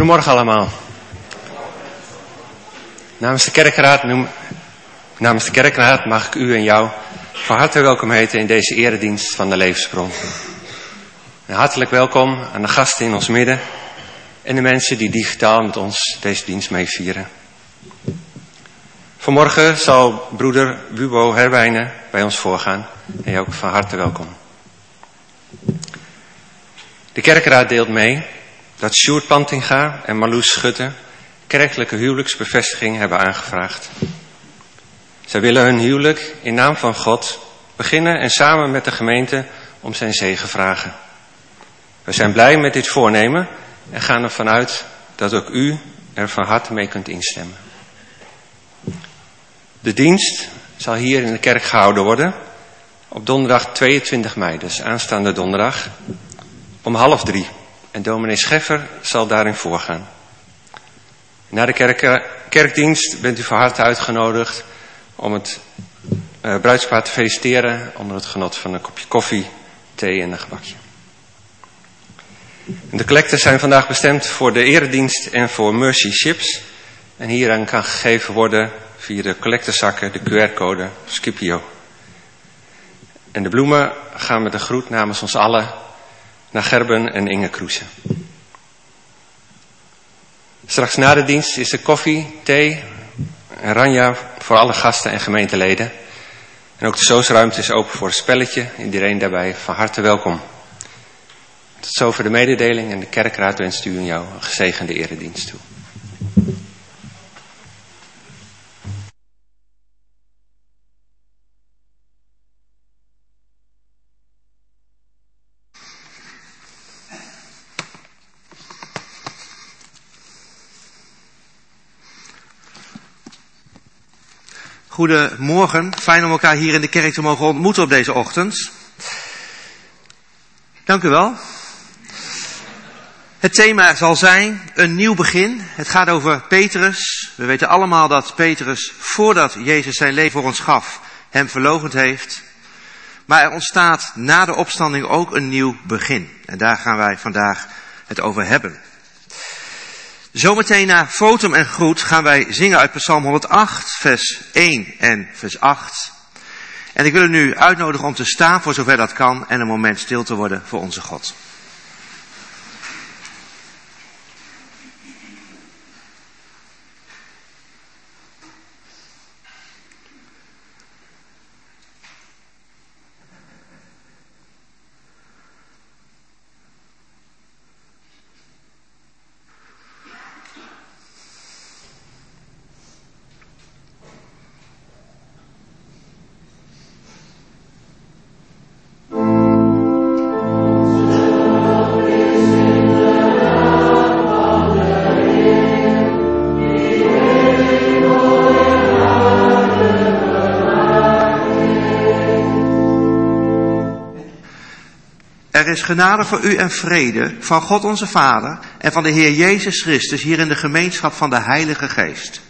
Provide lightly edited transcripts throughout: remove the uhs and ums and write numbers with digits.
Goedemorgen allemaal. Namens de kerkraad mag ik u en jou van harte welkom heten in deze eredienst van de Levensbron. En hartelijk welkom aan de gasten in ons midden en de mensen die digitaal met ons deze dienst meevieren. Vanmorgen zal broeder Wubo Herwijnen bij ons voorgaan en jij ook van harte welkom. De kerkraad deelt mee dat Sjoerd Pantinga en Marloes Schutte kerkelijke huwelijksbevestiging hebben aangevraagd. Zij willen hun huwelijk in naam van God beginnen en samen met de gemeente om zijn zegen vragen. We zijn blij met dit voornemen en gaan ervan uit dat ook u er van harte mee kunt instemmen. De dienst zal hier in de kerk gehouden worden op donderdag 22 mei, dus aanstaande donderdag, om 2:30. En dominee Scheffer zal daarin voorgaan. Na de kerkdienst bent u van harte uitgenodigd om het bruidspaar te feliciteren onder het genot van een kopje koffie, thee en een gebakje. De collecten zijn vandaag bestemd voor de eredienst en voor Mercy Ships. En hieraan kan gegeven worden via de collectezakken de QR-code Scipio. En de bloemen gaan met een groet namens ons allen naar Gerben en Inge Kroesen. Straks na de dienst is er koffie, thee en ranja voor alle gasten en gemeenteleden. En ook de soosruimte is open voor een spelletje. Iedereen daarbij van harte welkom. Tot zover de mededeling en de kerkraad wenst u en jou een gezegende eredienst toe. Goedemorgen, fijn om elkaar hier in de kerk te mogen ontmoeten op deze ochtend. Dank u wel. Het thema zal zijn een nieuw begin. Het gaat over Petrus. We weten allemaal dat Petrus, voordat Jezus zijn leven voor ons gaf, hem verloochend heeft. Maar er ontstaat na de opstanding ook een nieuw begin. En daar gaan wij vandaag het over hebben. Zometeen na Fotum en Groet gaan wij zingen uit Psalm 108, vers 1 en vers 8. En ik wil u nu uitnodigen om te staan voor zover dat kan en een moment stil te worden voor onze God. Er is genade voor u en vrede van God onze Vader en van de Heer Jezus Christus hier in de gemeenschap van de Heilige Geest.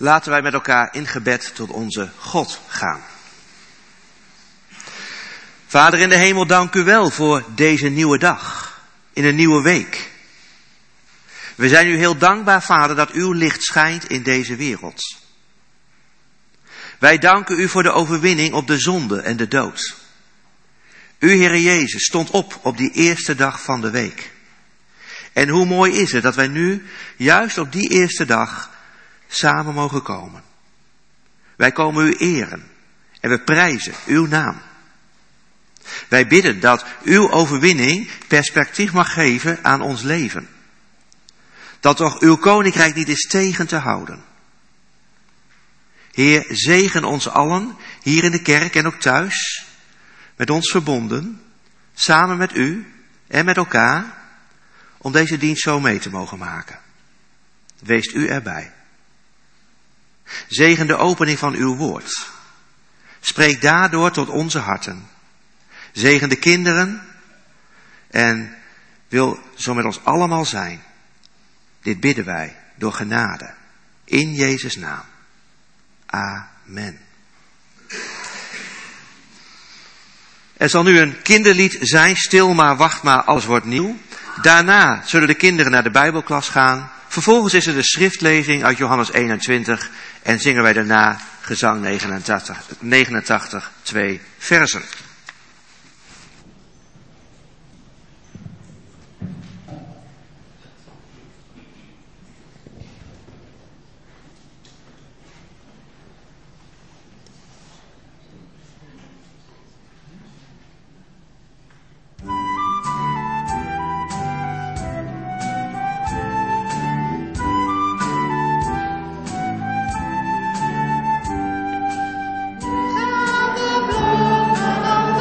Laten wij met elkaar in gebed tot onze God gaan. Vader in de hemel, dank u wel voor deze nieuwe dag, in een nieuwe week. We zijn u heel dankbaar, Vader, dat uw licht schijnt in deze wereld. Wij danken u voor de overwinning op de zonde en de dood. U, Heere Jezus, stond op die eerste dag van de week. En hoe mooi is het dat wij nu, juist op die eerste dag, samen mogen komen. Wij komen u eren en we prijzen uw naam. Wij bidden dat uw overwinning perspectief mag geven aan ons leven. Dat toch uw koninkrijk niet is tegen te houden. Heer, zegen ons allen, hier in de kerk en ook thuis, met ons verbonden, samen met u en met elkaar, om deze dienst zo mee te mogen maken. Wees u erbij. Zegen de opening van uw woord. Spreek daardoor tot onze harten. Zegen de kinderen en wil zo met ons allemaal zijn. Dit bidden wij door genade. In Jezus' naam. Amen. Er zal nu een kinderlied zijn, Stil maar, wacht maar, alles wordt nieuw. Daarna zullen de kinderen naar de Bijbelklas gaan. Vervolgens is er de schriftlezing uit Johannes 21 en zingen wij daarna gezang 89, 2 versen. Gaan de bloemen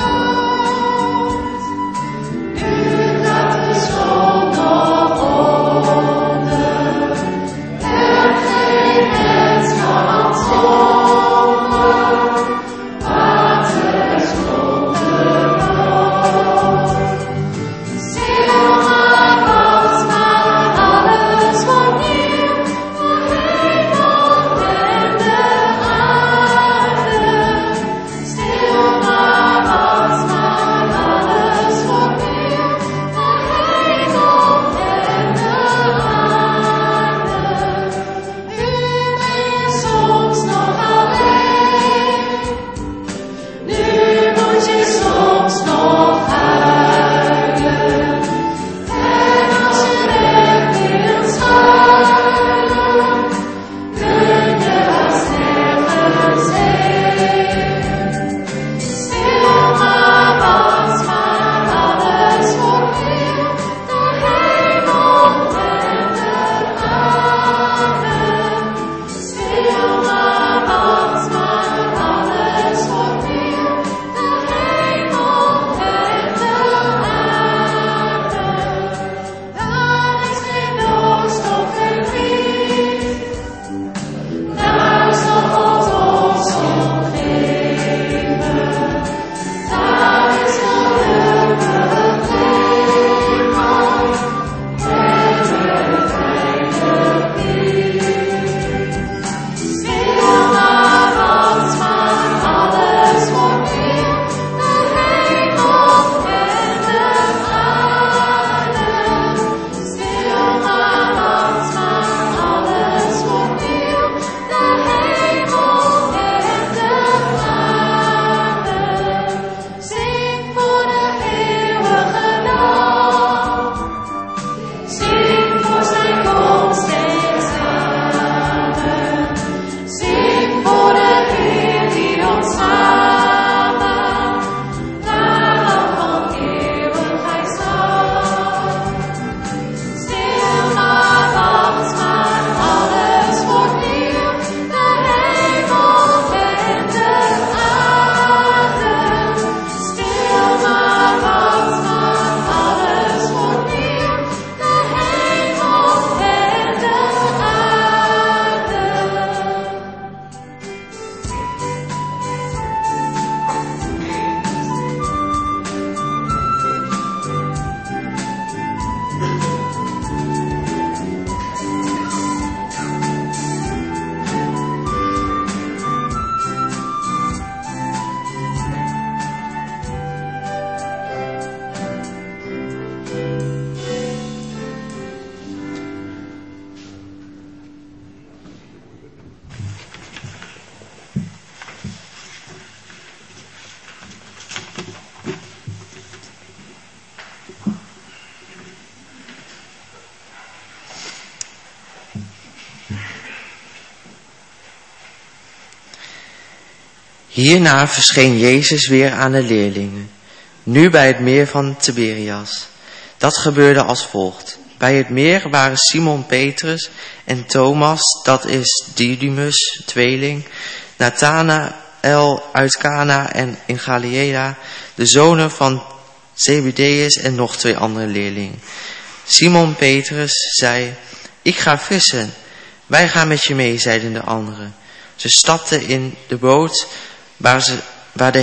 Hierna verscheen Jezus weer aan de leerlingen, nu bij het meer van Tiberias. Dat gebeurde als volgt. Bij het meer waren Simon Petrus en Thomas, dat is Didymus, tweeling, Nathanael uit Cana en in Galilea, de zonen van Zebedeus en nog 2 andere leerlingen. Simon Petrus zei: ik ga vissen. Wij gaan met je mee, zeiden de anderen. Ze stapten in de boot waar de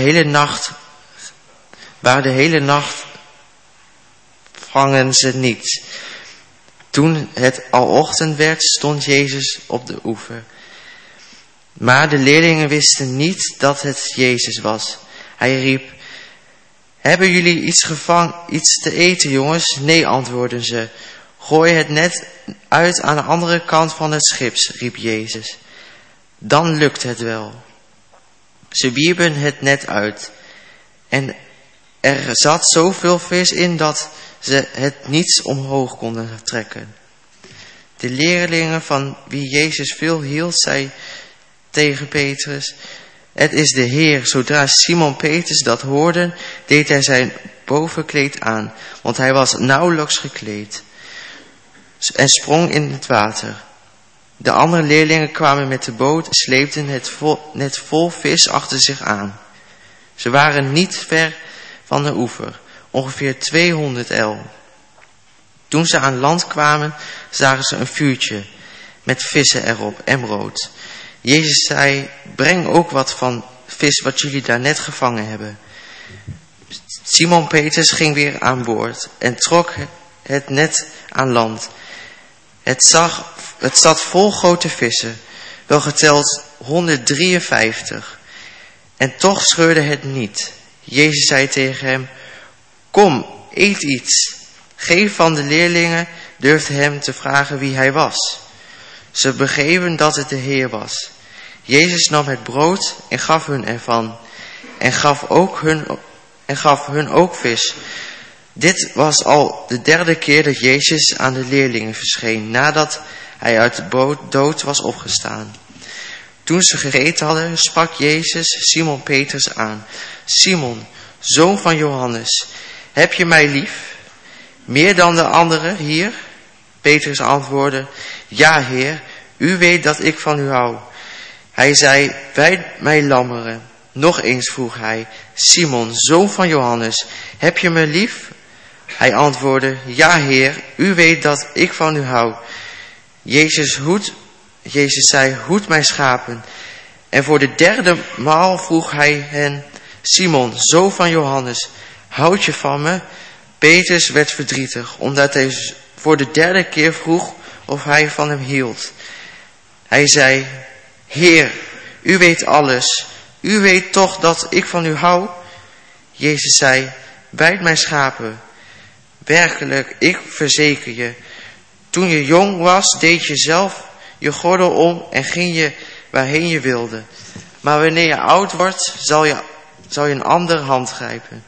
hele nacht vangen ze niets. Toen het al ochtend werd, stond Jezus op de oever. Maar de leerlingen wisten niet dat het Jezus was. Hij riep: hebben jullie iets te eten, jongens? Nee, antwoordden ze. Gooi het net uit aan de andere kant van het schip, riep Jezus. Dan lukt het wel. Ze wierpen het net uit. En er zat zoveel vis in dat ze het niet omhoog konden trekken. De leerlingen van wie Jezus veel hield, zei tegen Petrus: het is de Heer. Zodra Simon Petrus dat hoorde, deed hij zijn bovenkleed aan, want hij was nauwelijks gekleed, en sprong in het water. De andere leerlingen kwamen met de boot en sleepten het net vol vis achter zich aan. Ze waren niet ver van de oever, ongeveer 200 el. Toen ze aan land kwamen, zagen ze een vuurtje met vissen erop en brood. Jezus zei: breng ook wat van vis wat jullie daar net gevangen hebben. Simon Petrus ging weer aan boord en trok het net aan land. Het zat vol grote vissen, wel geteld 153. En toch scheurde het niet. Jezus zei tegen hem: kom, eet iets. Geen van de leerlingen durfde hem te vragen wie hij was. Ze begrepen dat het de Heer was. Jezus nam het brood en gaf hun ervan. En gaf hun ook vis. Dit was al de 3e keer dat Jezus aan de leerlingen verscheen, nadat hij uit de boot dood was opgestaan. Toen ze gegeten hadden, sprak Jezus Simon Petrus aan: Simon, zoon van Johannes, heb je mij lief? Meer dan de anderen hier? Petrus antwoordde: ja, Heer, u weet dat ik van u hou. Hij zei: wijd mij lammeren. Nog eens vroeg hij: Simon, zoon van Johannes, heb je me lief? Hij antwoordde: ja, Heer, u weet dat ik van u hou. Jezus zei: hoed mijn schapen. En voor de 3e maal vroeg hij hen: Simon, zoon van Johannes, houd je van me? Petrus werd verdrietig, omdat hij voor de 3e keer vroeg of hij van hem hield. Hij zei: Heer, u weet alles. U weet toch dat ik van u hou? Jezus zei: wijd mijn schapen. Werkelijk, ik verzeker je, toen je jong was, deed je zelf je gordel om en ging je waarheen je wilde. Maar wanneer je oud wordt, zal je een andere hand grijpen.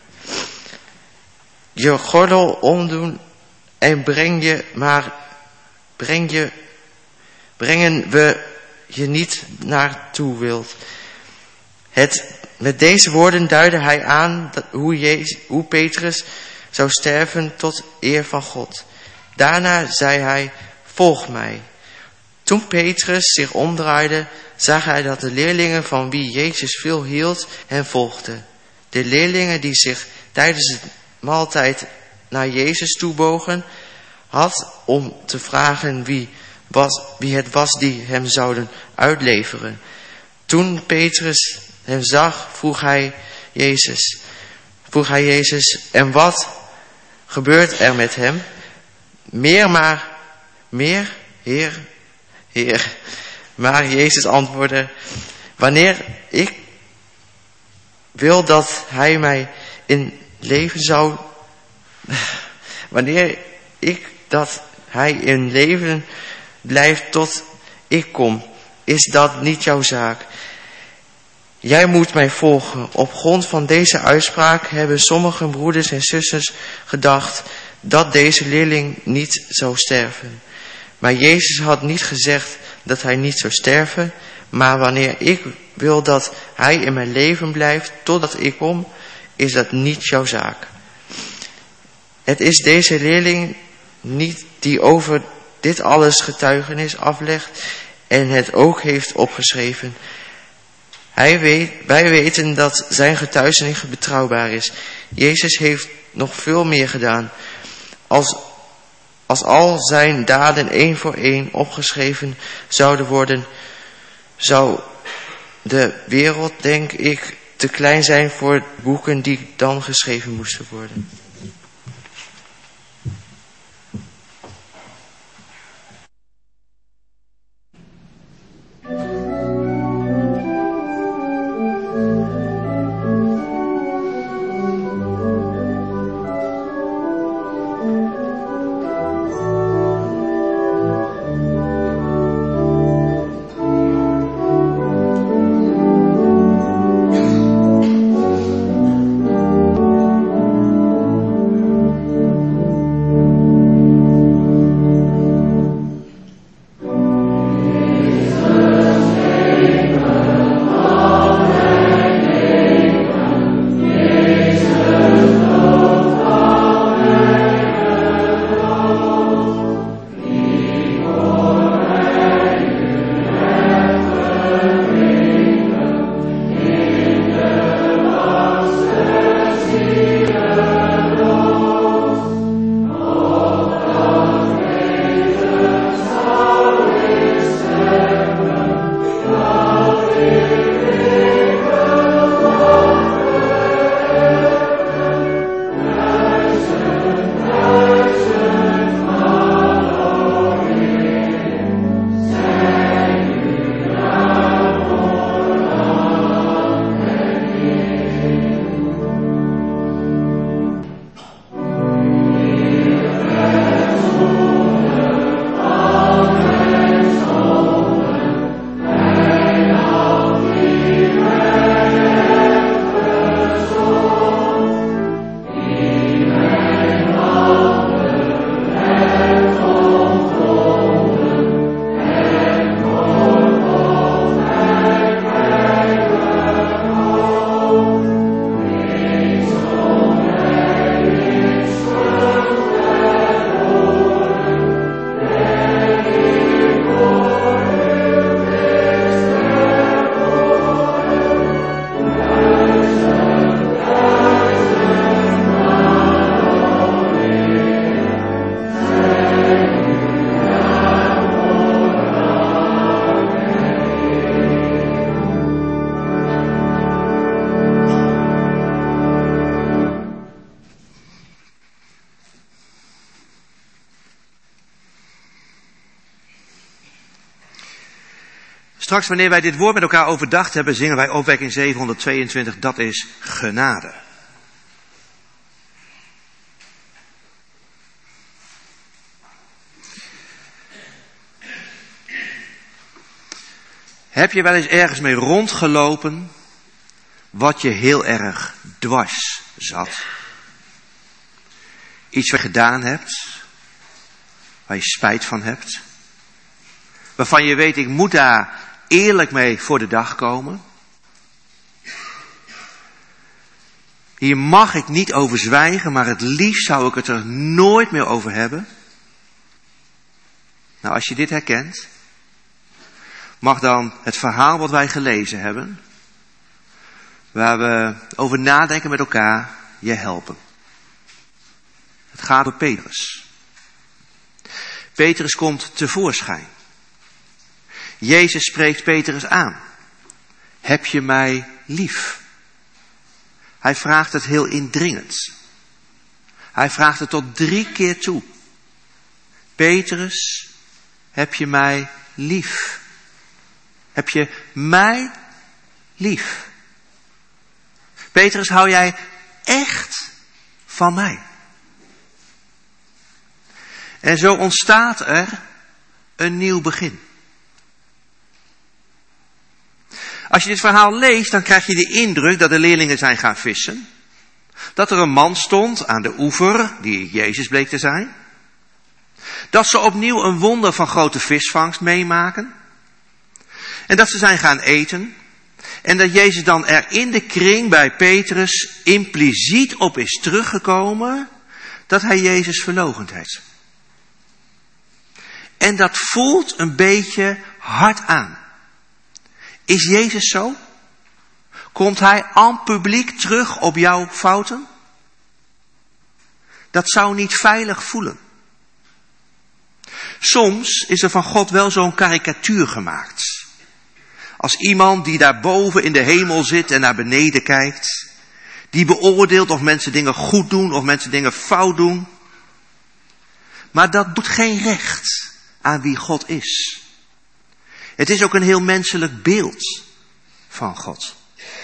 Je gordel omdoen en brengen we je niet naartoe wilt. Met deze woorden duidde hij aan hoe Petrus zou sterven tot eer van God. Daarna zei hij: volg mij. Toen Petrus zich omdraaide, zag hij dat de leerlingen van wie Jezus veel hield hem volgden. De leerlingen die zich tijdens het maaltijd naar Jezus toebogen, had om te vragen wie het was die hem zouden uitleveren. Toen Petrus hem zag, vroeg hij Jezus: en wat gebeurt er met hem? Meer, Heer. Maar Jezus antwoordde: wanneer ik wil dat hij mij in leven zou, wanneer ik dat hij in leven blijft tot ik kom, is dat niet jouw zaak. Jij moet mij volgen. Op grond van deze uitspraak hebben sommige broeders en zusters gedacht dat deze leerling niet zou sterven. Maar Jezus had niet gezegd dat hij niet zou sterven, Maar wanneer ik wil dat hij in mijn leven blijft totdat ik kom, is dat niet jouw zaak. Het is deze leerling niet die over dit alles getuigenis aflegt en het ook heeft opgeschreven. Wij weten dat zijn getuigenis betrouwbaar is. Jezus heeft nog veel meer gedaan. Als al zijn daden één voor één opgeschreven zouden worden, zou de wereld, denk ik, te klein zijn voor de boeken die dan geschreven moesten worden. Straks, wanneer wij dit woord met elkaar overdacht hebben, zingen wij opwekking 722, dat is genade. Heb je wel eens ergens mee rondgelopen wat je heel erg dwars zat? Iets wat je gedaan hebt, waar je spijt van hebt, waarvan je weet, ik moet daar eerlijk mee voor de dag komen. Hier mag ik niet over zwijgen, maar het liefst zou ik het er nooit meer over hebben. Nou, als je dit herkent, mag dan het verhaal wat wij gelezen hebben, waar we over nadenken met elkaar, je helpen. Het gaat over Petrus. Petrus komt tevoorschijn. Jezus spreekt Petrus aan. Heb je mij lief? Hij vraagt het heel indringend. Hij vraagt het tot 3 keer toe. Petrus, heb je mij lief? Heb je mij lief? Petrus, hou jij echt van mij? En zo ontstaat er een nieuw begin. Als je dit verhaal leest, dan krijg je de indruk dat de leerlingen zijn gaan vissen. Dat er een man stond aan de oever, die Jezus bleek te zijn. Dat ze opnieuw een wonder van grote visvangst meemaken. En dat ze zijn gaan eten. En dat Jezus dan er in de kring bij Petrus impliciet op is teruggekomen dat hij Jezus verloochend heeft. En dat voelt een beetje hard aan. Is Jezus zo? Komt hij en publiek terug op jouw fouten? Dat zou niet veilig voelen. Soms is er van God wel zo'n karikatuur gemaakt. Als iemand die daarboven in de hemel zit en naar beneden kijkt. Die beoordeelt of mensen dingen goed doen of mensen dingen fout doen. Maar dat doet geen recht aan wie God is. Het is ook een heel menselijk beeld van God.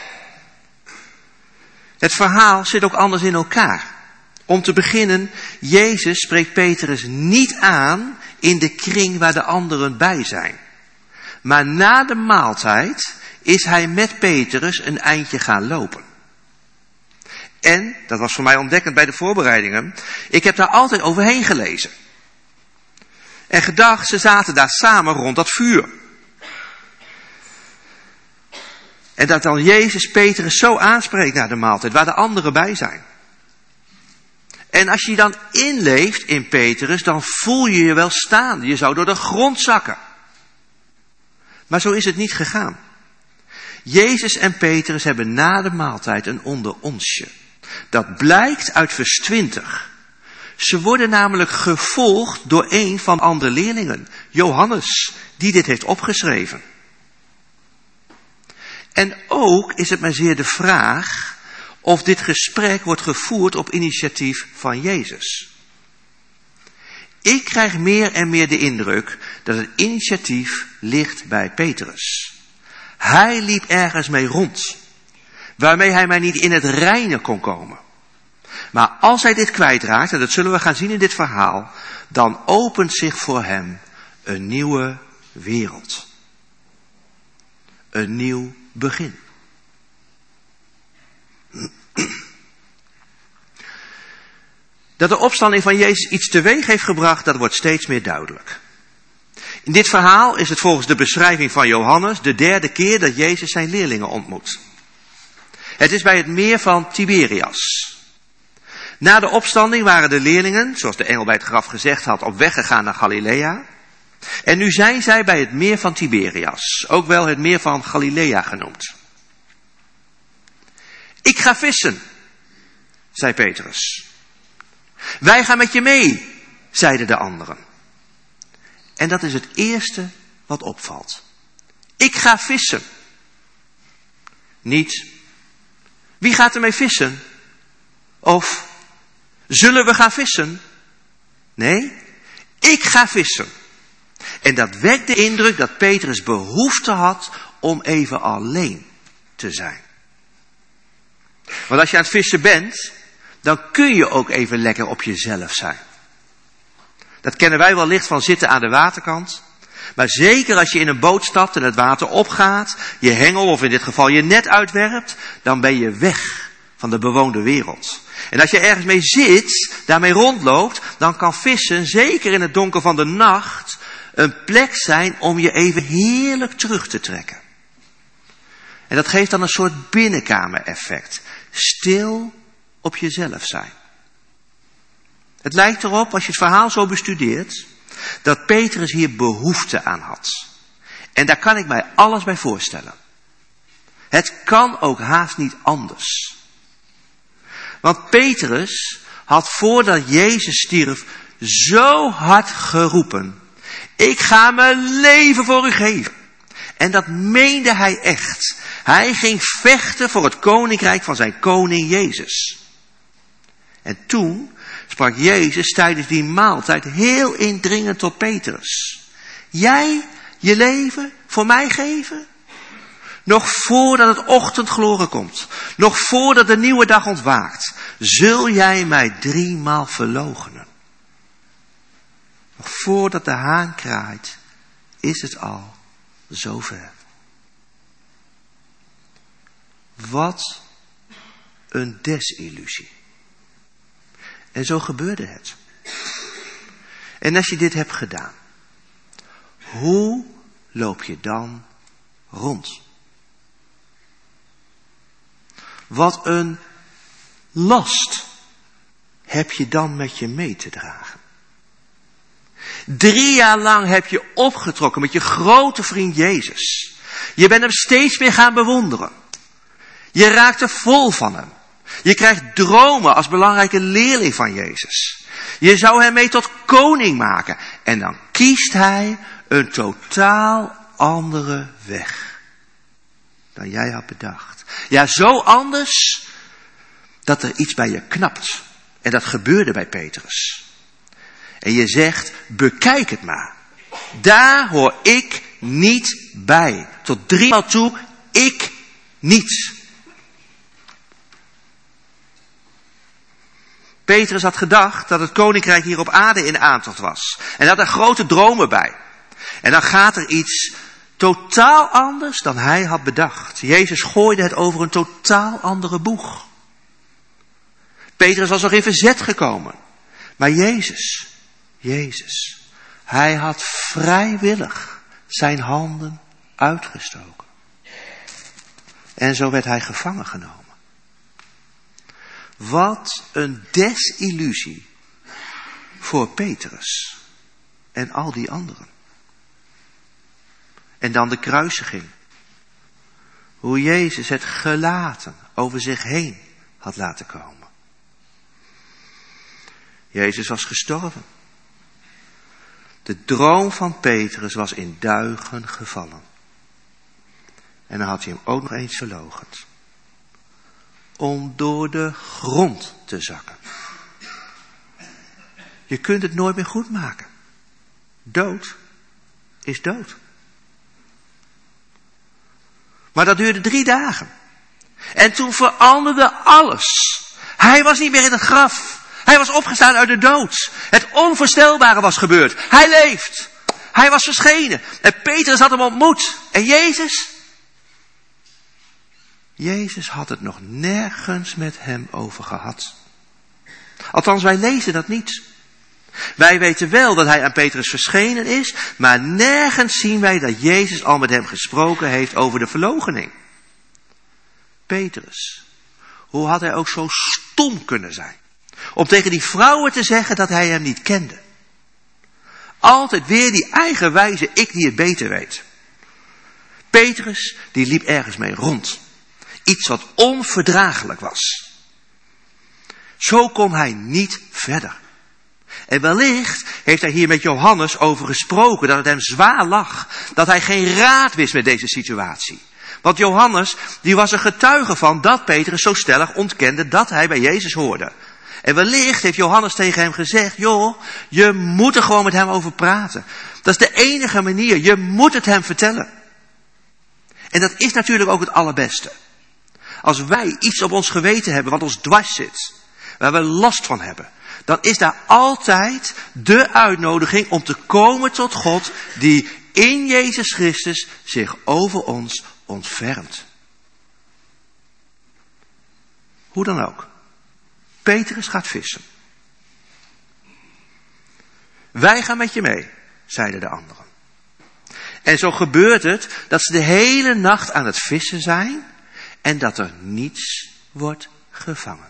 Het verhaal zit ook anders in elkaar. Om te beginnen, Jezus spreekt Petrus niet aan in de kring waar de anderen bij zijn. Maar na de maaltijd is hij met Petrus een eindje gaan lopen. En, dat was voor mij ontdekkend bij de voorbereidingen, ik heb daar altijd overheen gelezen. En gedacht, ze zaten daar samen rond dat vuur. En dat dan Jezus Petrus zo aanspreekt na de maaltijd, waar de anderen bij zijn. En als je dan inleeft in Petrus, dan voel je je wel staan. Je zou door de grond zakken. Maar zo is het niet gegaan. Jezus en Petrus hebben na de maaltijd een onderonsje. Dat blijkt uit vers 20. Ze worden namelijk gevolgd door een van de andere leerlingen, Johannes, die dit heeft opgeschreven. En ook is het maar zeer de vraag of dit gesprek wordt gevoerd op initiatief van Jezus. Ik krijg meer en meer de indruk dat het initiatief ligt bij Petrus. Hij liep ergens mee rond, waarmee hij maar niet in het reine kon komen. Maar als hij dit kwijtraakt, en dat zullen we gaan zien in dit verhaal, dan opent zich voor hem een nieuwe wereld. Een nieuw begin. Dat de opstanding van Jezus iets teweeg heeft gebracht, dat wordt steeds meer duidelijk. In dit verhaal is het volgens de beschrijving van Johannes de derde keer dat Jezus zijn leerlingen ontmoet. Het is bij het meer van Tiberias. Na de opstanding waren de leerlingen, zoals de engel bij het graf gezegd had, op weg gegaan naar Galilea. En nu zijn zij bij het meer van Tiberias, ook wel het meer van Galilea genoemd. Ik ga vissen, zei Petrus. Wij gaan met je mee, zeiden de anderen. En dat is het eerste wat opvalt. Ik ga vissen. Niet, wie gaat er mee vissen? Of, zullen we gaan vissen? Nee, ik ga vissen. En dat wekt de indruk dat Petrus behoefte had om even alleen te zijn. Want als je aan het vissen bent, dan kun je ook even lekker op jezelf zijn. Dat kennen wij wellicht van zitten aan de waterkant. Maar zeker als je in een boot stapt en het water opgaat, je hengel of in dit geval je net uitwerpt, dan ben je weg van de bewoonde wereld. En als je ergens mee zit, daarmee rondloopt, dan kan vissen, zeker in het donker van de nacht, een plek zijn om je even heerlijk terug te trekken. En dat geeft dan een soort binnenkamer-effect. Stil op jezelf zijn. Het lijkt erop, als je het verhaal zo bestudeert, dat Petrus hier behoefte aan had. En daar kan ik mij alles bij voorstellen. Het kan ook haast niet anders. Want Petrus had voordat Jezus stierf zo hard geroepen: ik ga mijn leven voor u geven. En dat meende hij echt. Hij ging vechten voor het koninkrijk van zijn koning Jezus. En toen sprak Jezus tijdens die maaltijd heel indringend tot Petrus. Jij je leven voor mij geven? Nog voordat het ochtendgloren komt, nog voordat de nieuwe dag ontwaakt, zul jij mij 3 maal verloochenen. Nog voordat de haan kraait, is het al zover. Wat een desillusie. En zo gebeurde het. En als je dit hebt gedaan, hoe loop je dan rond. Wat een last heb je dan met je mee te dragen. 3 jaar lang heb je opgetrokken met je grote vriend Jezus. Je bent hem steeds meer gaan bewonderen. Je raakt er vol van hem. Je krijgt dromen als belangrijke leerling van Jezus. Je zou hem mee tot koning maken. En dan kiest hij een totaal andere weg dan jij had bedacht. Ja, zo anders dat er iets bij je knapt. En dat gebeurde bij Petrus. En je zegt, bekijk het maar. Daar hoor ik niet bij. Tot 3 maal toe, ik niet. Petrus had gedacht dat het koninkrijk hier op aarde in aantocht was. En had er grote dromen bij. En dan gaat er iets totaal anders dan hij had bedacht. Jezus gooide het over een totaal andere boeg. Petrus was nog in verzet gekomen. Maar Jezus, hij had vrijwillig zijn handen uitgestoken. En zo werd hij gevangen genomen. Wat een desillusie voor Petrus en al die anderen. En dan de kruisiging. Hoe Jezus het gelaten over zich heen had laten komen. Jezus was gestorven. De droom van Petrus was in duigen gevallen. En dan had hij hem ook nog eens verloochend. Om door de grond te zakken. Je kunt het nooit meer goed maken. Dood is dood. Maar dat duurde 3 dagen. En toen veranderde alles. Hij was niet meer in het graf. Hij was opgestaan uit de dood. Het onvoorstelbare was gebeurd. Hij leeft. Hij was verschenen. En Petrus had hem ontmoet. En Jezus? Jezus had het nog nergens met hem over gehad. Althans, wij lezen dat niet. Wij weten wel dat hij aan Petrus verschenen is, maar nergens zien wij dat Jezus al met hem gesproken heeft over de verloochening. Petrus, hoe had hij ook zo stom kunnen zijn? Om tegen die vrouwen te zeggen dat hij hem niet kende. Altijd weer die eigenwijze ik die het beter weet. Petrus, die liep ergens mee rond. Iets wat onverdraaglijk was. Zo kon hij niet verder. En wellicht heeft hij hier met Johannes over gesproken dat het hem zwaar lag. Dat hij geen raad wist met deze situatie. Want Johannes, die was er getuige van dat Petrus zo stellig ontkende dat hij bij Jezus hoorde. En wellicht heeft Johannes tegen hem gezegd, joh, je moet er gewoon met hem over praten. Dat is de enige manier, je moet het hem vertellen. En dat is natuurlijk ook het allerbeste. Als wij iets op ons geweten hebben wat ons dwars zit, waar we last van hebben, dan is daar altijd de uitnodiging om te komen tot God die in Jezus Christus zich over ons ontfermt. Hoe dan ook. Petrus gaat vissen. Wij gaan met je mee, zeiden de anderen. En zo gebeurt het dat ze de hele nacht aan het vissen zijn en dat er niets wordt gevangen.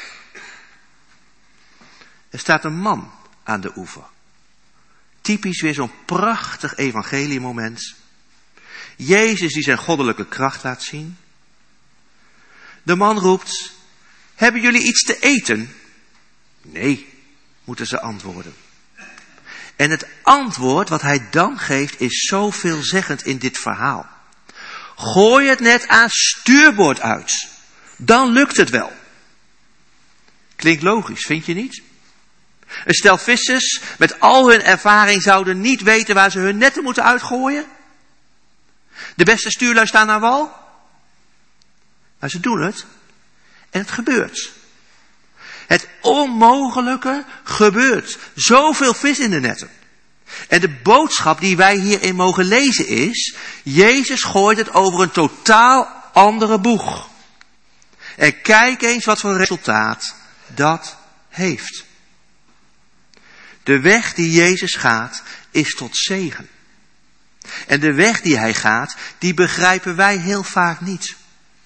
Er staat een man aan de oever. Typisch weer zo'n prachtig evangeliemoment. Jezus die zijn goddelijke kracht laat zien. De man roept, hebben jullie iets te eten? Nee, moeten ze antwoorden. En het antwoord wat hij dan geeft is zo veelzeggend in dit verhaal. Gooi het net aan stuurboord uit. Dan lukt het wel. Klinkt logisch, vind je niet? Een stel vissers met al hun ervaring zouden niet weten waar ze hun netten moeten uitgooien. De beste stuurlui staan aan wal. Maar ze doen het. En het gebeurt. Het onmogelijke gebeurt. Zoveel vis in de netten. En de boodschap die wij hierin mogen lezen is, Jezus gooit het over een totaal andere boeg. En kijk eens wat voor resultaat dat heeft. De weg die Jezus gaat is tot zegen. En de weg die hij gaat, die begrijpen wij heel vaak niet.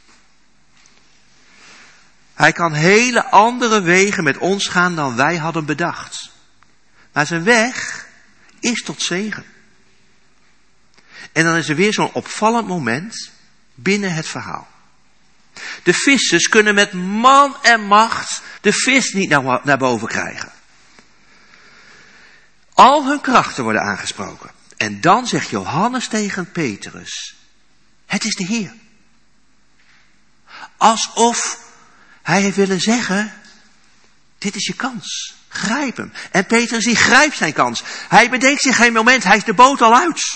Hij kan hele andere wegen met ons gaan dan wij hadden bedacht. Maar zijn weg is tot zegen. En dan is er weer zo'n opvallend moment binnen het verhaal. De vissers kunnen met man en macht de vis niet naar boven krijgen. Al hun krachten worden aangesproken. En dan zegt Johannes tegen Petrus: het is de Heer. Alsof hij heeft willen zeggen: dit is je kans. Grijp hem. En Petrus die grijpt zijn kans. Hij bedenkt zich geen moment. Hij is de boot al uit.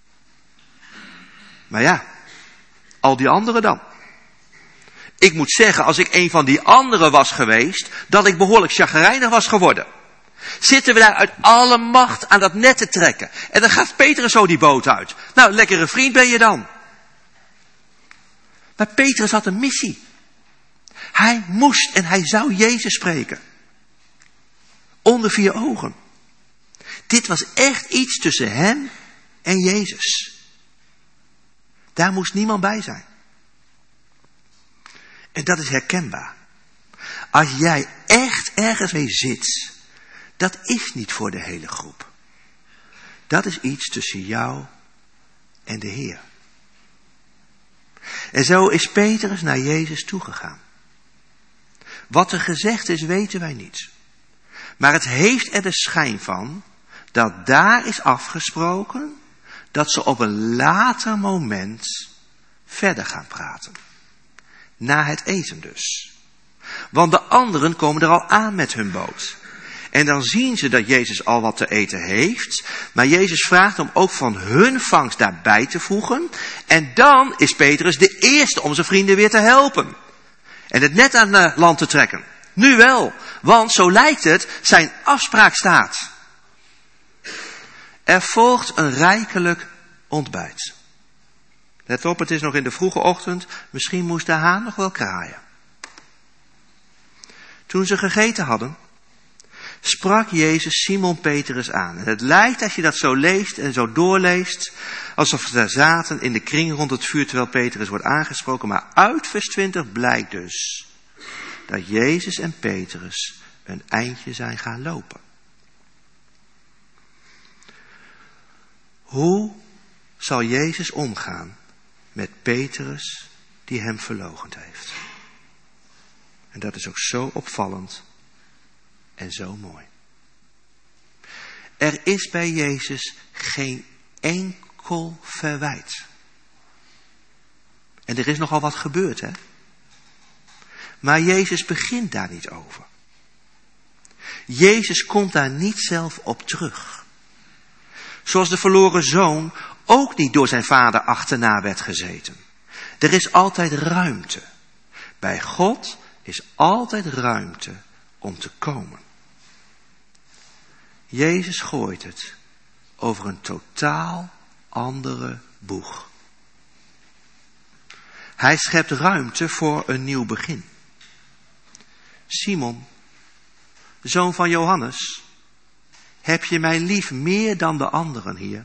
Maar ja, al die anderen dan. Ik moet zeggen, als ik een van die anderen was geweest, dat ik behoorlijk chagrijnig was geworden. Zitten we daar uit alle macht aan dat net te trekken. En dan gaat Petrus zo die boot uit. Nou, lekkere vriend ben je dan. Maar Petrus had een missie. Hij moest en hij zou Jezus spreken. Onder 4 ogen. Dit was echt iets tussen hem en Jezus. Daar moest niemand bij zijn. En dat is herkenbaar. Als jij echt ergens mee zit, dat is niet voor de hele groep. Dat is iets tussen jou en de Heer. En zo is Petrus naar Jezus toegegaan. Wat er gezegd is, weten wij niet. Maar het heeft er de schijn van dat daar is afgesproken dat ze op een later moment verder gaan praten. Na het eten dus. Want de anderen komen er al aan met hun boot. En dan zien ze dat Jezus al wat te eten heeft. Maar Jezus vraagt om ook van hun vangst daarbij te voegen. En dan is Petrus de eerste om zijn vrienden weer te helpen. En het net aan land te trekken. Nu wel, want zo lijkt het, zijn afspraak staat. Er volgt een rijkelijk ontbijt. Let op, het is nog in de vroege ochtend. Misschien moest de haan nog wel kraaien. Toen ze gegeten hadden, sprak Jezus Simon Petrus aan. En het lijkt, als je dat zo leest en zo doorleest, alsof ze daar zaten in de kring rond het vuur terwijl Petrus wordt aangesproken. Maar uit vers 20 blijkt dus dat Jezus en Petrus een eindje zijn gaan lopen. Hoe zal Jezus omgaan met Petrus die hem verloochend heeft? En dat is ook zo opvallend en zo mooi. Er is bij Jezus geen enkel verwijt. En er is nogal wat gebeurd, hè? Maar Jezus begint daar niet over. Jezus komt daar niet zelf op terug. Zoals de verloren zoon ook niet door zijn vader achterna werd gezeten. Er is altijd ruimte. Bij God is altijd ruimte om te komen. Jezus gooit het over een totaal andere boeg. Hij schept ruimte voor een nieuw begin. Simon, zoon van Johannes, heb je mij lief meer dan de anderen, Heer?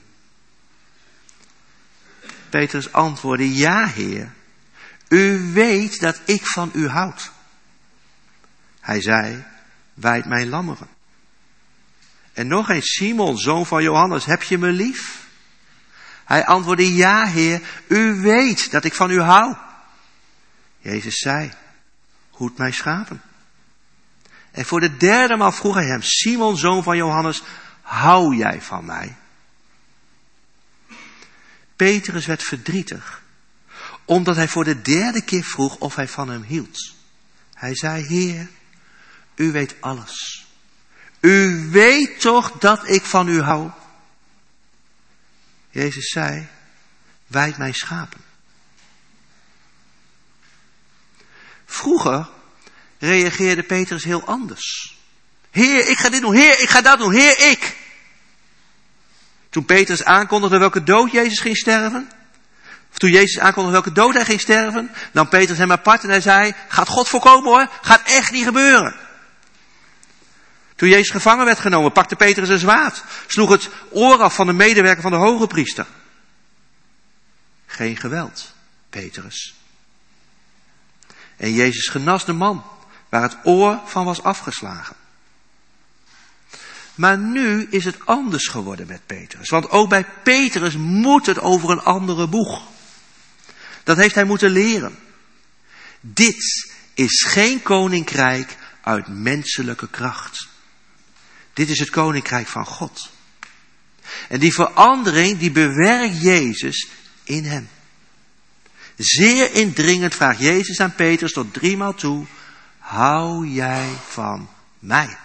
Petrus antwoordde: ja, Heer, u weet dat ik van u houd. Hij zei: wijd mijn lammeren. En nog eens: Simon, zoon van Johannes, heb je me lief? Hij antwoordde: ja, Heer, u weet dat ik van u hou. Jezus zei: hoed mijn schapen. En voor de derde maal vroeg hij hem: Simon, zoon van Johannes, hou jij van mij? Petrus werd verdrietig, omdat hij voor de derde keer vroeg of hij van hem hield. Hij zei: Heer, u weet alles. U weet toch dat ik van u hou? Jezus zei: wijd mijn schapen. Vroeger reageerde Petrus heel anders. Heer, ik ga dit doen. Heer, ik ga dat doen. Heer, ik. Toen Petrus aankondigde welke dood Jezus ging sterven, of toen Jezus aankondigde welke dood hij ging sterven, nam Petrus hem apart en hij zei: gaat God voorkomen hoor, gaat echt niet gebeuren. Toen Jezus gevangen werd genomen, pakte Petrus een zwaard, sloeg het oor af van de medewerker van de hoge priester. geen geweld, Petrus. En Jezus genas de man waar het oor van was afgeslagen. Maar nu is het anders geworden met Petrus. Want ook bij Petrus moet het over een andere boeg. Dat heeft hij moeten leren. Dit is geen koninkrijk uit menselijke kracht. Dit is het koninkrijk van God. En die verandering die bewerkt Jezus in hem. Zeer indringend vraagt Jezus aan Petrus tot 3 maal toe: hou jij van mij?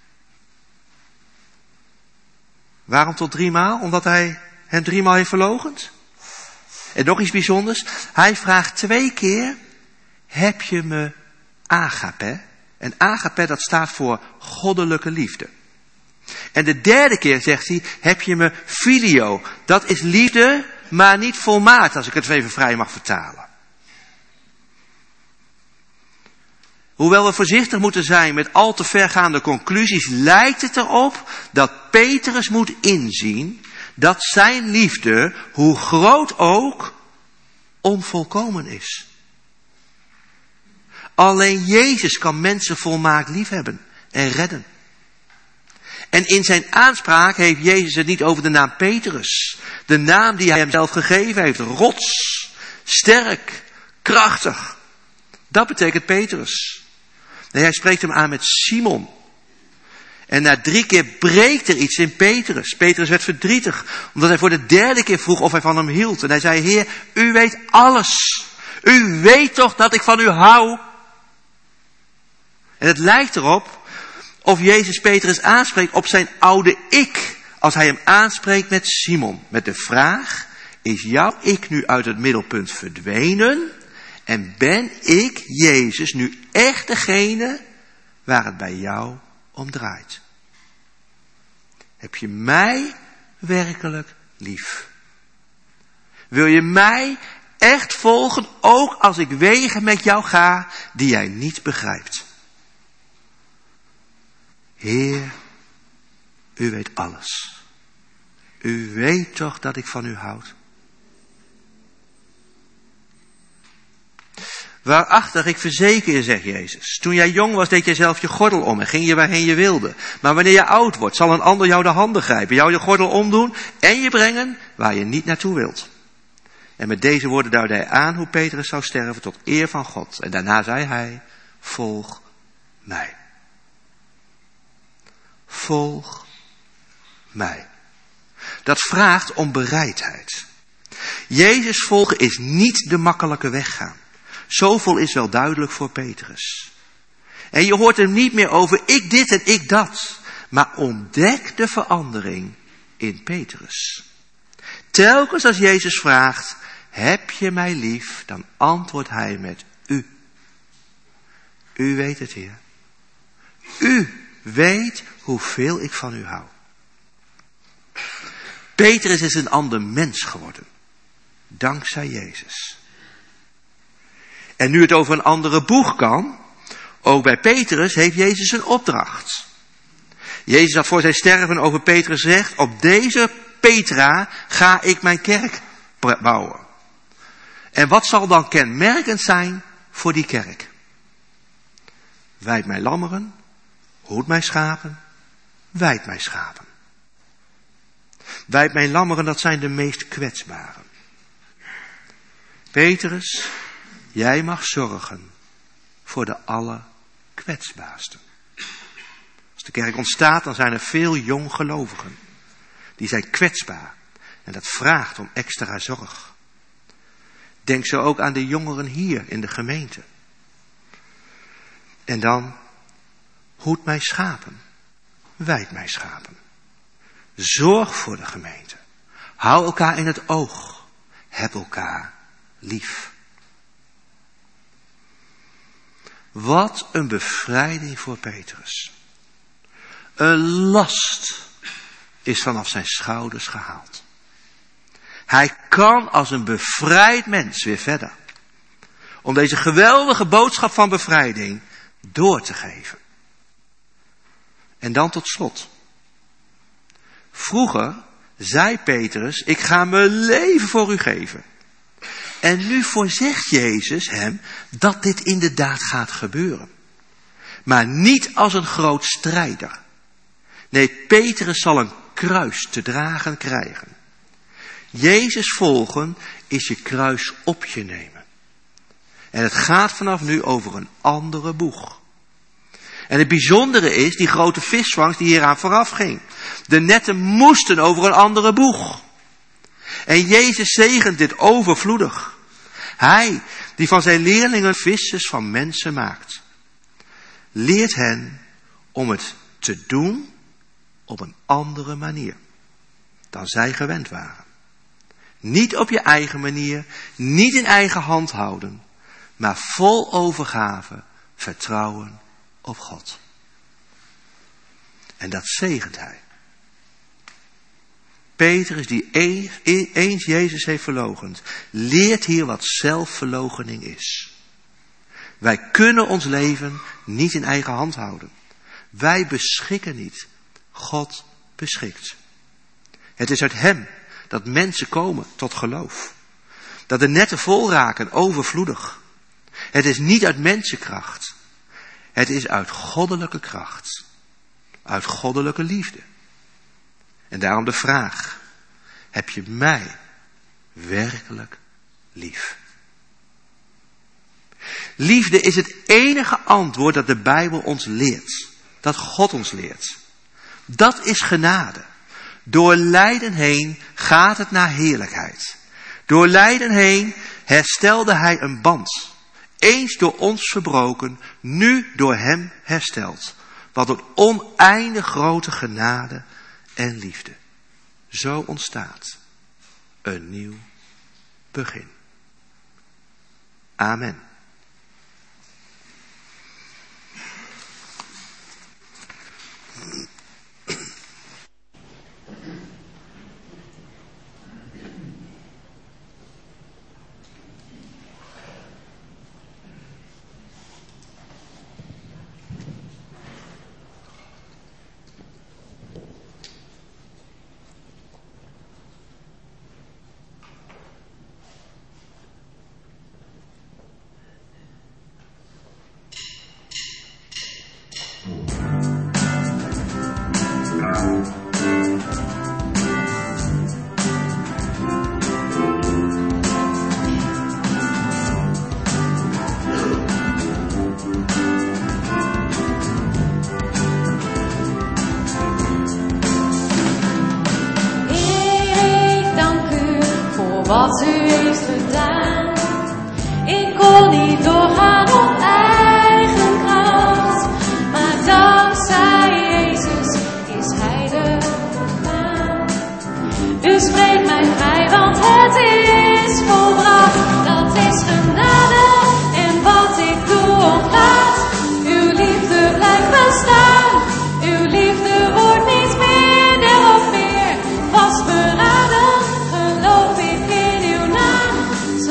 Waarom tot 3 maal? Omdat hij hem 3 maal heeft verloochend. En nog iets bijzonders. Hij vraagt 2 keer: heb je me agape? En agape, dat staat voor goddelijke liefde. En de 3e keer zegt hij: heb je me filio? Dat is liefde, maar niet volmaakt, als ik het even vrij mag vertalen. Hoewel we voorzichtig moeten zijn met al te vergaande conclusies, lijkt het erop dat Petrus moet inzien dat zijn liefde, hoe groot ook, onvolkomen is. Alleen Jezus kan mensen volmaakt liefhebben en redden. En in zijn aanspraak heeft Jezus het niet over de naam Petrus. De naam die hij hemzelf gegeven heeft. Rots, sterk, krachtig. Dat betekent Petrus. Nee, hij spreekt hem aan met Simon. En na 3 keer breekt er iets in Petrus. Petrus werd verdrietig, omdat hij voor de 3e keer vroeg of hij van hem hield. En hij zei: Heer, u weet alles. U weet toch dat ik van u hou? En het lijkt erop of Jezus Petrus aanspreekt op zijn oude ik, als hij hem aanspreekt met Simon. Met de vraag: is jouw ik nu uit het middelpunt verdwenen? En ben ik, Jezus, nu echt degene waar het bij jou om draait? Heb je mij werkelijk lief? Wil je mij echt volgen, ook als ik wegen met jou ga die jij niet begrijpt? Heer, u weet alles. U weet toch dat ik van u houd? Waarachtig, ik verzeker je, zegt Jezus. Toen jij jong was, deed jij zelf je gordel om en ging je waarheen je wilde. Maar wanneer je oud wordt, zal een ander jou de handen grijpen, jou je gordel omdoen en je brengen waar je niet naartoe wilt. En met deze woorden duidde hij aan hoe Petrus zou sterven tot eer van God. En daarna zei hij: volg mij. Volg mij. Dat vraagt om bereidheid. Jezus volgen is niet de makkelijke weg gaan. Zoveel is wel duidelijk voor Petrus. En je hoort hem niet meer over ik dit en ik dat. Maar ontdek de verandering in Petrus. Telkens als Jezus vraagt: heb je mij lief? Dan antwoordt hij met u. U weet het, Heer. U weet hoeveel ik van u hou. Petrus is een ander mens geworden. Dankzij Jezus. En nu het over een andere boeg kan, ook bij Petrus heeft Jezus een opdracht. Jezus had voor zijn sterven over Petrus gezegd: op deze Petra ga ik mijn kerk bouwen. En wat zal dan kenmerkend zijn voor die kerk? Wijd mijn lammeren, hoed mijn schapen, wijd mijn schapen. Wijd mijn lammeren, dat zijn de meest kwetsbaren. Petrus, jij mag zorgen voor de allerkwetsbaarsten. Als de kerk ontstaat, dan zijn er veel jonggelovigen. Die zijn kwetsbaar. En dat vraagt om extra zorg. Denk zo ook aan de jongeren hier in de gemeente. En dan: hoed mijn schapen, wijd mijn schapen. Zorg voor de gemeente. Hou elkaar in het oog. Heb elkaar lief. Wat een bevrijding voor Petrus. Een last is vanaf zijn schouders gehaald. Hij kan als een bevrijd mens weer verder. Om deze geweldige boodschap van bevrijding door te geven. En dan tot slot. Vroeger zei Petrus: ik ga mijn leven voor u geven. En nu voorzegt Jezus hem dat dit inderdaad gaat gebeuren. Maar niet als een groot strijder. Nee, Petrus zal een kruis te dragen krijgen. Jezus volgen is je kruis op je nemen. En het gaat vanaf nu over een andere boeg. En het bijzondere is die grote visvangst die hieraan vooraf ging. De netten moesten over een andere boeg. En Jezus zegent dit overvloedig. Hij die van zijn leerlingen vissers van mensen maakt. Leert hen om het te doen op een andere manier dan zij gewend waren. Niet op je eigen manier, niet in eigen hand houden, maar vol overgave, vertrouwen op God. En dat zegent hij. Petrus, die eens Jezus heeft verloochend, leert hier wat zelfverloochening is. Wij kunnen ons leven niet in eigen hand houden. Wij beschikken niet. God beschikt. Het is uit hem dat mensen komen tot geloof. Dat de netten vol raken, overvloedig. Het is niet uit mensenkracht. Het is uit goddelijke kracht. Uit goddelijke liefde. En daarom de vraag. Heb je mij werkelijk lief? Liefde is het enige antwoord dat de Bijbel ons leert. Dat God ons leert. Dat is genade. Door lijden heen gaat het naar heerlijkheid. Door lijden heen herstelde hij een band. Eens door ons verbroken, nu door hem hersteld. Wat een oneindig grote genade en liefde. Zo ontstaat een nieuw begin. Amen. Wat u heeft gedaan. Ik kon niet doorgaan op eigen kracht, maar dankzij Jezus is Hij er gegaan. U spreekt mij vrij, want het is volbracht. Dat is genade en wat ik doe ontlaat. Uw liefde blijft bestaan. Uw liefde wordt niet minder of meer. Vastberaden geloof ik in uw naam.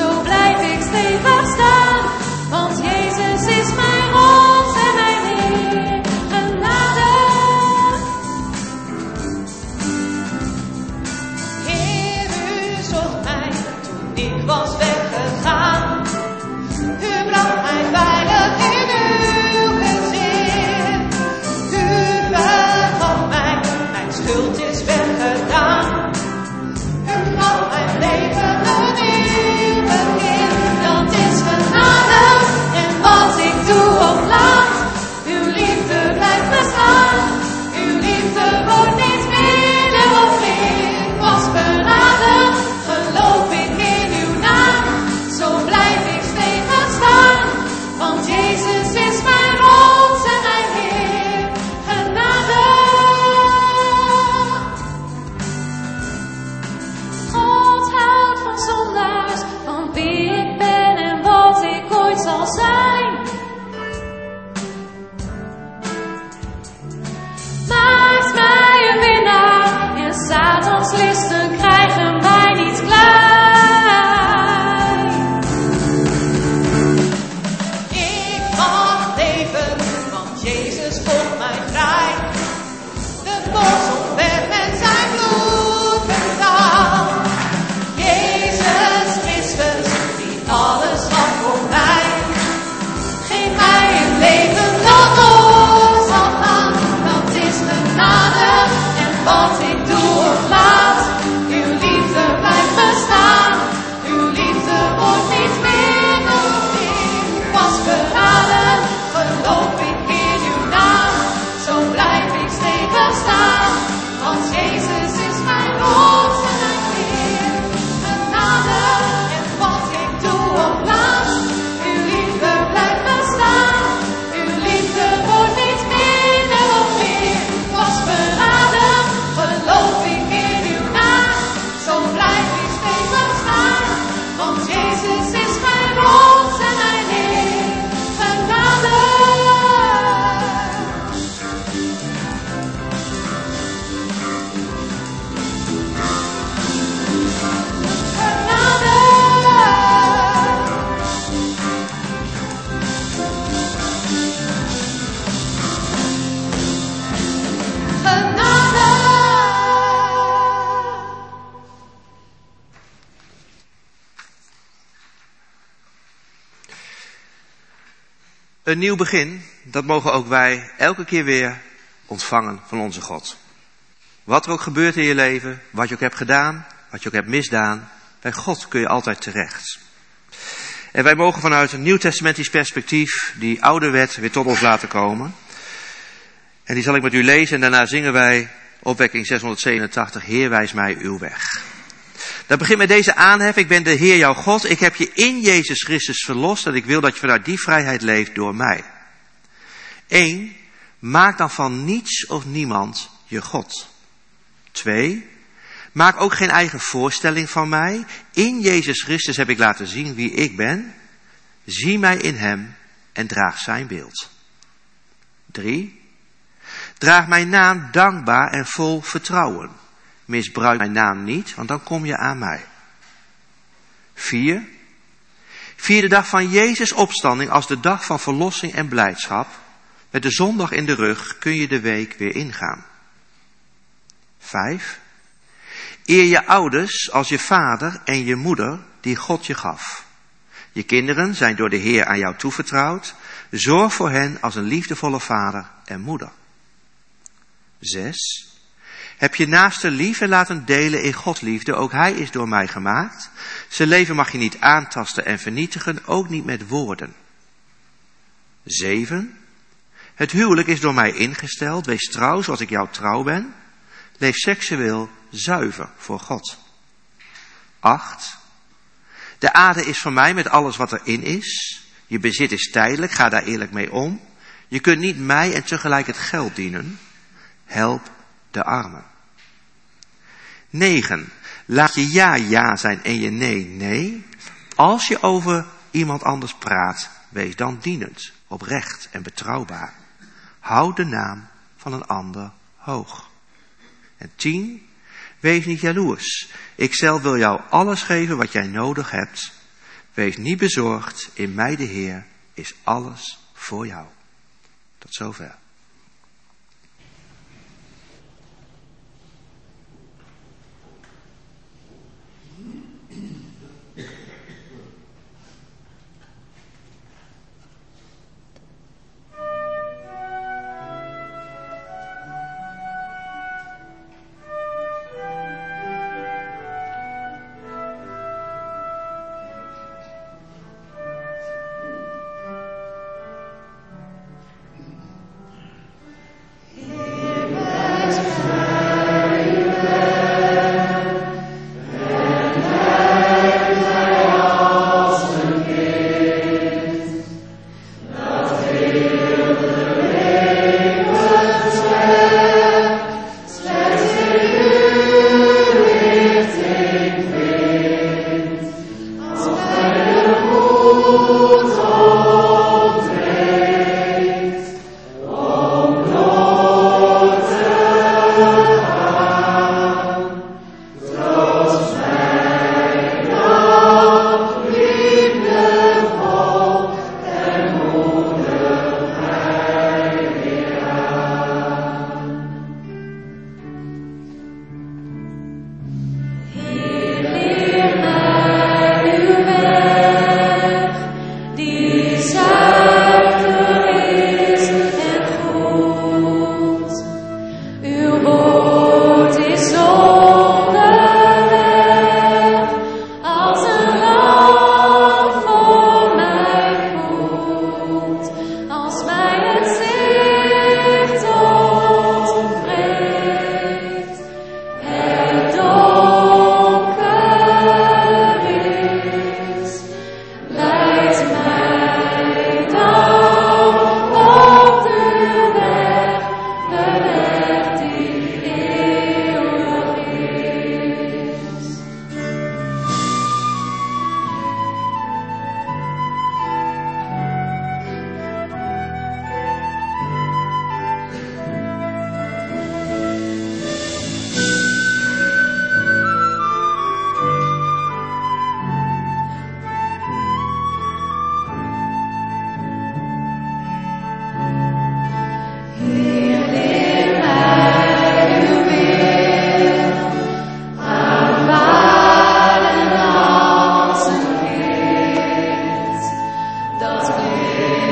Een nieuw begin, dat mogen ook wij elke keer weer ontvangen van onze God. Wat er ook gebeurt in je leven, wat je ook hebt gedaan, wat je ook hebt misdaan, bij God kun je altijd terecht. En wij mogen vanuit een nieuwtestamentisch perspectief die oude wet weer tot ons laten komen. En die zal ik met u lezen en daarna zingen wij opwekking 687, Heer wijs mij uw weg. Dat begint met deze aanhef, ik ben de Heer jouw God, ik heb je in Jezus Christus verlost en ik wil dat je vanuit die vrijheid leeft door mij. 1. Maak dan van niets of niemand je God. 2. Maak ook geen eigen voorstelling van mij. In Jezus Christus heb ik laten zien wie ik ben. Zie mij in hem en draag zijn beeld. 3. Draag mijn naam dankbaar en vol vertrouwen. Misbruik mijn naam niet, want dan kom je aan mij. 4. Vier de dag van Jezus' opstanding als de dag van verlossing en blijdschap. Met de zondag in de rug kun je de week weer ingaan. 5. Eer je ouders als je vader en je moeder die God je gaf. Je kinderen zijn door de Heer aan jou toevertrouwd. Zorg voor hen als een liefdevolle vader en moeder. 6. Heb je naaste lief en laat hem delen in Gods liefde. Ook hij is door mij gemaakt. Zijn leven mag je niet aantasten en vernietigen, ook niet met woorden. 7. Het huwelijk is door mij ingesteld. Wees trouw zoals ik jou trouw ben. Leef seksueel zuiver voor God. 8. De aarde is van mij met alles wat erin is. Je bezit is tijdelijk, ga daar eerlijk mee om. Je kunt niet mij en tegelijk het geld dienen. Help de armen. 9. Laat je ja ja zijn en je nee nee. Als je over iemand anders praat, wees dan dienend, oprecht en betrouwbaar. Houd de naam van een ander hoog. En 10. Wees niet jaloers. Ik zelf wil jou alles geven wat jij nodig hebt. Wees niet bezorgd. In mij de Heer is alles voor jou. Tot zover.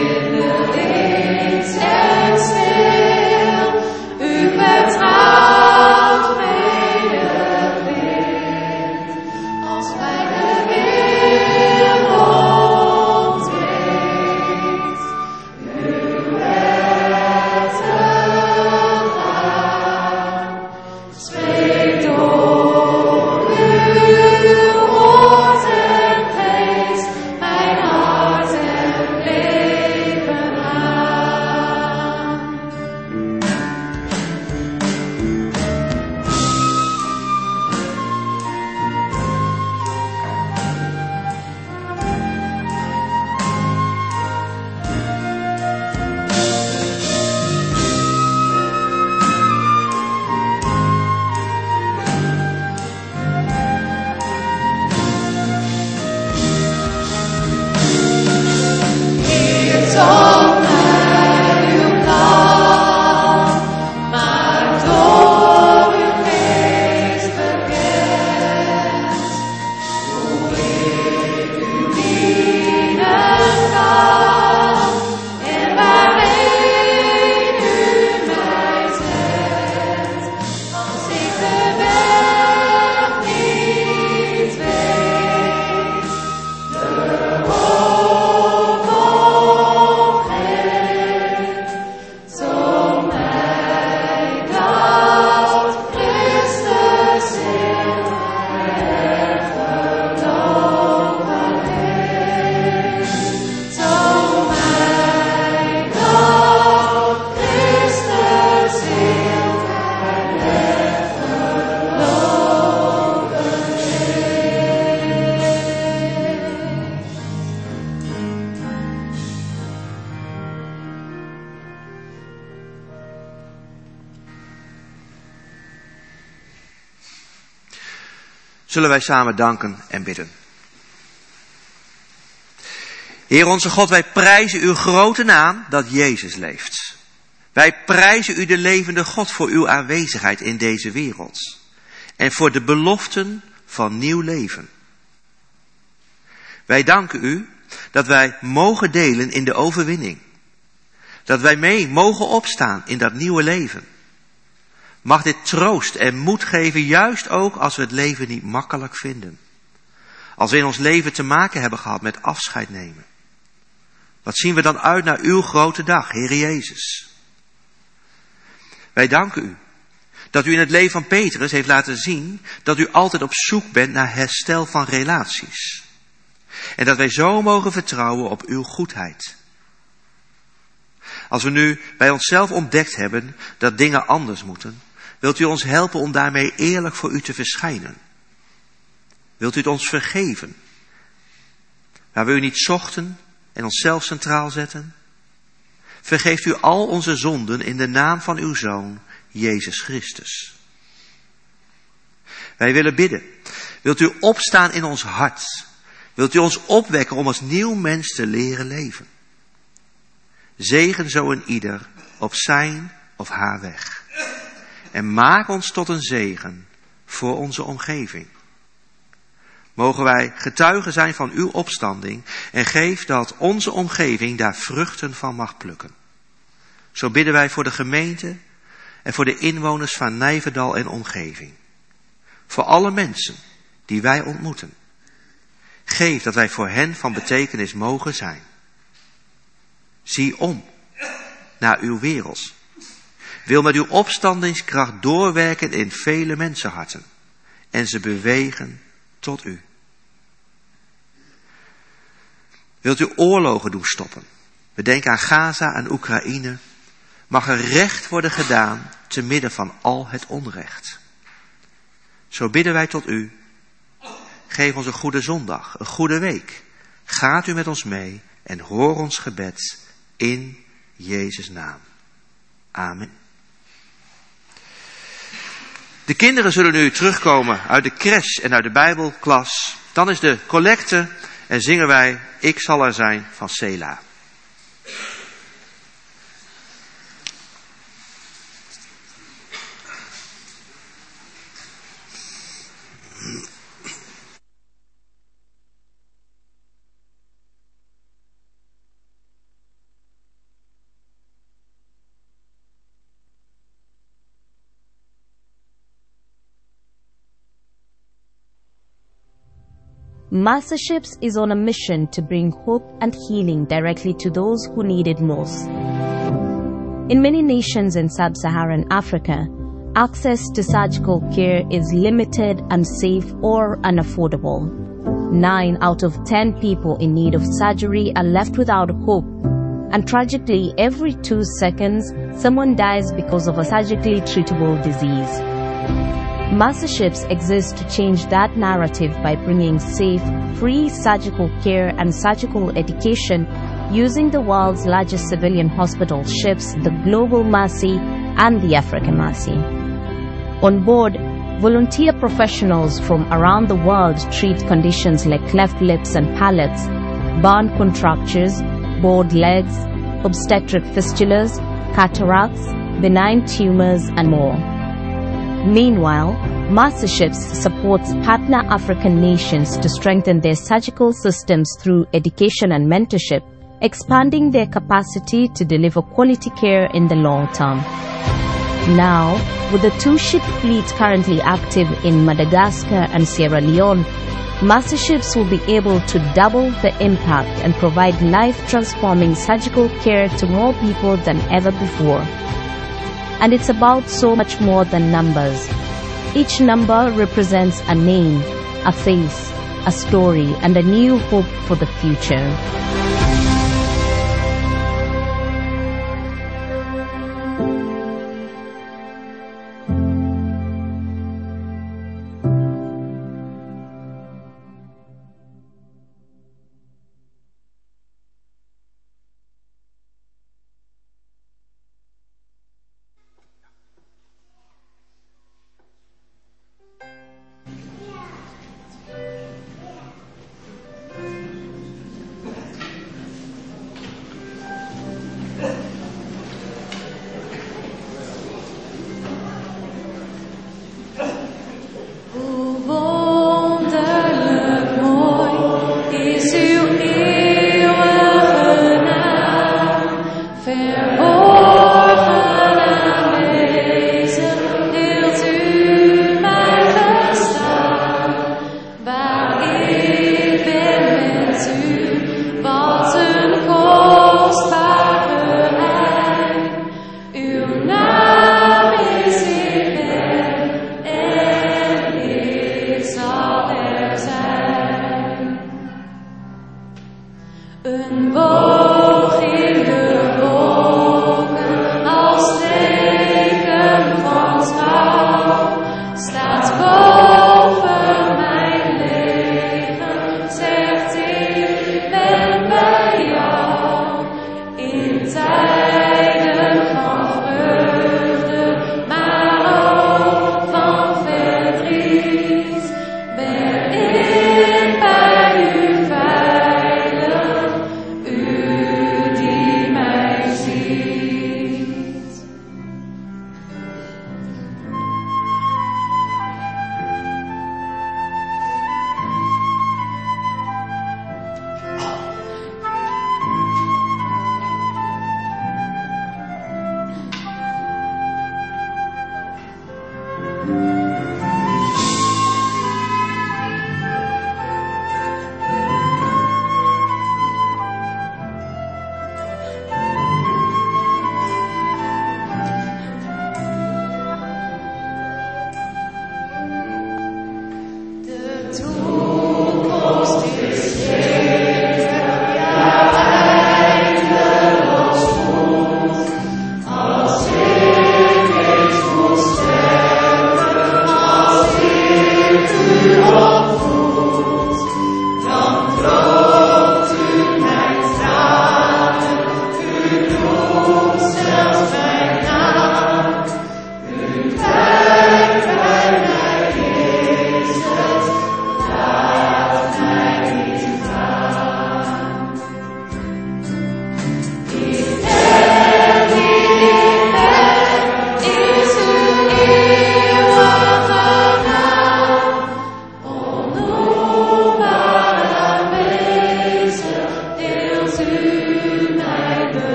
Zullen wij samen danken en bidden. Heer onze God, wij prijzen uw grote naam dat Jezus leeft. Wij prijzen u de levende God voor uw aanwezigheid in deze wereld. En voor de beloften van nieuw leven. Wij danken u dat wij mogen delen in de overwinning. Dat wij mee mogen opstaan in dat nieuwe leven. Mag dit troost en moed geven, juist ook als we het leven niet makkelijk vinden. Als we in ons leven te maken hebben gehad met afscheid nemen. Wat zien we dan uit naar uw grote dag, Heer Jezus. Wij danken u dat u in het leven van Petrus heeft laten zien dat u altijd op zoek bent naar herstel van relaties. En dat wij zo mogen vertrouwen op uw goedheid. Als we nu bij onszelf ontdekt hebben dat dingen anders moeten, wilt u ons helpen om daarmee eerlijk voor u te verschijnen? Wilt u het ons vergeven? Waar we u niet zochten en onszelf centraal zetten? Vergeeft u al onze zonden in de naam van uw Zoon, Jezus Christus. Wij willen bidden. Wilt u opstaan in ons hart? Wilt u ons opwekken om als nieuw mens te leren leven? Zegen zo een ieder op zijn of haar weg. En maak ons tot een zegen voor onze omgeving. Mogen wij getuigen zijn van uw opstanding en geef dat onze omgeving daar vruchten van mag plukken. Zo bidden wij voor de gemeente en voor de inwoners van Nijverdal en omgeving. Voor alle mensen die wij ontmoeten. Geef dat wij voor hen van betekenis mogen zijn. Zie om naar uw wereld. Wil met uw opstandingskracht doorwerken in vele mensenharten. En ze bewegen tot u. Wilt u oorlogen doen stoppen? We denken aan Gaza en Oekraïne. Mag er recht worden gedaan te midden van al het onrecht. Zo bidden wij tot u. Geef ons een goede zondag, een goede week. Gaat u met ons mee en hoor ons gebed in Jezus' naam. Amen. De kinderen zullen nu terugkomen uit de crash en uit de Bijbelklas. Dan is de collecte en zingen wij Ik zal er zijn van Sela. Masterships is on a mission to bring hope and healing directly to those who need it most. In many nations in sub-Saharan Africa, access to surgical care is limited, unsafe, or unaffordable. 9 out of 10 people in need of surgery are left without hope, and tragically, every 2 seconds, someone dies because of a surgically treatable disease. Masterships exist to change that narrative by bringing safe, free surgical care and surgical education using the world's largest civilian hospital ships, the Global Mercy and the African Mercy. On board, volunteer professionals from around the world treat conditions like cleft lips and palates, burn contractures, bored legs, obstetric fistulas, cataracts, benign tumors, and more. Meanwhile, Masterships supports partner African nations to strengthen their surgical systems through education and mentorship, expanding their capacity to deliver quality care in the long term. Now, with the 2-ship fleet currently active in Madagascar and Sierra Leone, Masterships will be able to double the impact and provide life-transforming surgical care to more people than ever before. And it's about so much more than numbers. Each number represents a name, a face, a story, and a new hope for the future.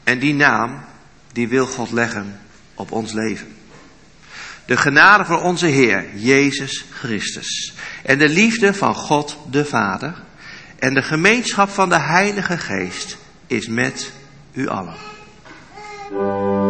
En die naam, die wil God leggen op ons leven. De genade van onze Heer, Jezus Christus. En de liefde van God de Vader. En de gemeenschap van de Heilige Geest is met u allen.